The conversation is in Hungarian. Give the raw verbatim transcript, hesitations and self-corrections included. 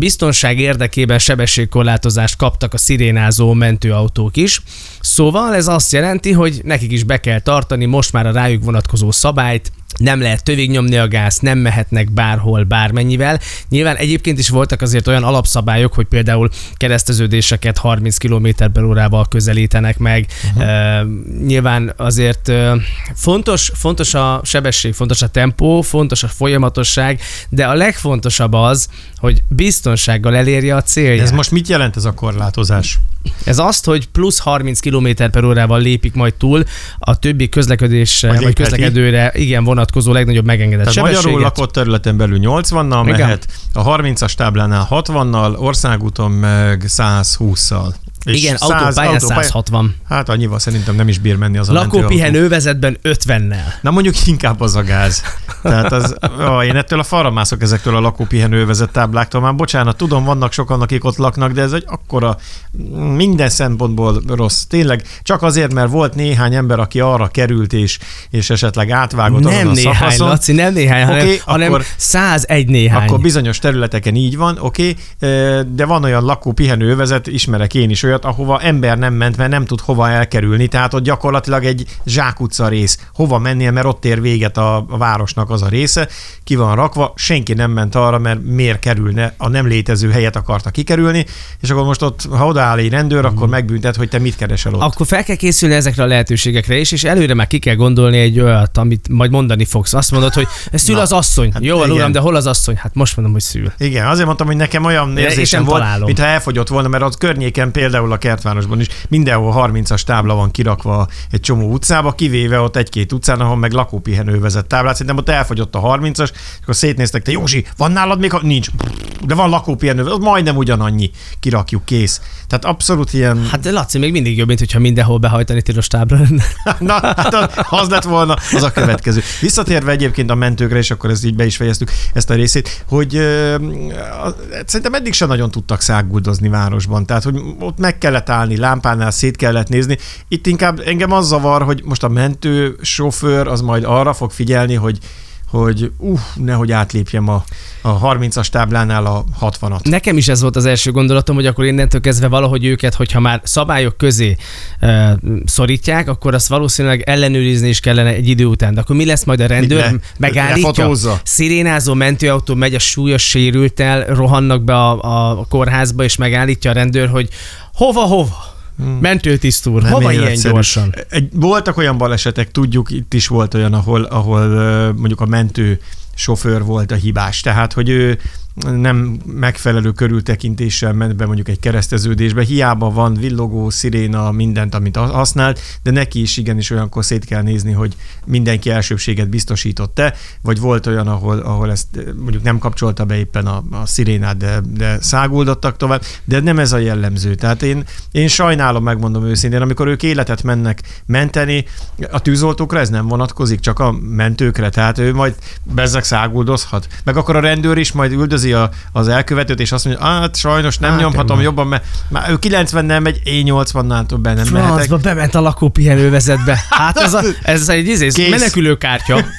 biztonság érdekében sebességkorlátozást kaptak a szirénázó mentőautók is. Szóval ez azt jelenti, hogy nekik is be kell tartani most már a rájuk vonatkozó szabályt, nem lehet tövig nyomni a gáz, nem mehetnek bárhol, bármennyivel. Nyilván egyébként is voltak azért olyan alapszabályok, hogy például kereszteződéseket harminc kilométer per órával közelítenek meg. Uh-huh. Uh, nyilván azért uh, fontos, fontos a sebesség, fontos a tempó, fontos a folyamatosság, de a legfontosabb az, hogy biztonsággal elérje a célját. Ez most mit jelent ez a korlátozás? Ez azt, hogy plusz harminc kilométer per órával lépik majd túl a többi közlekedésre, vagy, vagy közlekedőre igen vonatkozó legnagyobb megengedett Tehát sebességet. magyarul lakott területen belül nyolcvannal igen. mehet, a harmincas táblánál hatvannal, országúton meg százhússzal. És igen, autópályán száz hatvan. Hát annyival szerintem nem is bír menni az a mentőautó. Lakópihenővezetben ötvennel. Na mondjuk inkább az a gáz. Tehát az, ó, én ettől a falra mászok ezektől a lakópihenővezet tábláktól. Már bocsánat, tudom, vannak sokan, akik ott laknak, de ez egy akkora minden szempontból rossz. Tényleg csak azért, mert volt néhány ember, aki arra került és, és esetleg átvágott nem azon a néhány, szakaszon. Laci, nem néhány, okay, hanem, hanem akkor, százegy néhány. Akkor bizonyos területeken így van, oké, okay, de van olyan lakópihenővezet, ismerek én is olyat, ahova ember nem ment, mert nem tud hova elkerülni, tehát ott gyakorlatilag egy zsákutca rész. Hova mennie, mert ott ér véget a, a városnak az a része, ki van rakva, senki nem ment arra, mert miért kerülne, a nem létező helyet akarta kikerülni, és akkor most ott, ha odaáll egy rendőr, mm. akkor megbüntet, hogy te mit keresel ott. Akkor fel kell készülni ezekre a lehetőségekre is, és előre már ki kell gondolni egy olyat, amit majd mondani fogsz. Azt mondod, hogy szül az asszony. Hát jó, uram, de hol az asszony? Hát most mondom, hogy szül. Igen, azért mondtam, hogy nekem olyan érzésem volt, mintha elfogyott volna, mert az környéken például a Kertvárosban is mindenhol harmincas tábla van kirakva egy csomó utcába, kivéve ott egy-két utcán, ahol meg lakópihenő vezet táblát. Szerintem ott elfogyott a harmincas, és akkor szétnéztek, te Józsi, van nálad még? Nincs. De van lakópihenő, az majdnem ugyanannyi. Kirakjuk, kész. Tehát abszolút ilyen... Hát de Laci, még mindig jobb, mint hogyha mindenhol behajtani tilos tábla lenne. Na, hát az lett volna az a következő. Visszatérve egyébként a mentőkre, és akkor ezt így be is fejeztük ezt a részét, hogy ö, szerintem eddig sem nagyon tudtak száguldozni városban. Tehát, hogy ott meg kellett állni, lámpánál szét kellett nézni. Itt inkább engem az zavar, hogy most a mentő sofőr az majd arra fog figyelni, hogy hogy uh, nehogy átlépjem a, a harmincas táblánál a hatvanat. Nekem is ez volt az első gondolatom, hogy akkor innentől kezdve valahogy őket, hogyha már szabályok közé uh, szorítják, akkor azt valószínűleg ellenőrizni is kellene egy idő után. De akkor mi lesz majd a rendőr? Le, megállítja, szirénázó mentőautó megy a súlyos sérülttel, rohannak be a, a kórházba, és megállítja a rendőr, hogy hova-hova? Hmm. Mentőtiszt úr, hova ilyen egyszerű. Gyorsan? Egy, voltak olyan balesetek, tudjuk, itt is volt olyan, ahol, ahol mondjuk a mentő sofőr volt a hibás. Tehát, hogy ő nem megfelelő körültekintéssel ment be mondjuk egy kereszteződésbe. Hiába van villogó, sziréna, mindent, amit használt, de neki is igenis olyankor szét kell nézni, hogy mindenki elsőbséget biztosított-e, vagy volt olyan, ahol, ahol ezt mondjuk nem kapcsolta be éppen a, a szirénát, de, de száguldottak tovább, de nem ez a jellemző. Tehát én, én sajnálom, megmondom őszintén, amikor ők életet mennek menteni, a tűzoltókra ez nem vonatkozik, csak a mentőkre, tehát ő majd bezzeg száguldozhat. Meg akkor a rendőr is majd üldözi A, az elkövetőt, és azt mondja, hát sajnos nem hát, nyomhatom nem. jobban, mert már ő kilencvennel megy, én nyolcvannál többen nem mehetek. Francba bement a lakópihenővezetbe. Hát ez, a, ez egy izész, menekülőkártya.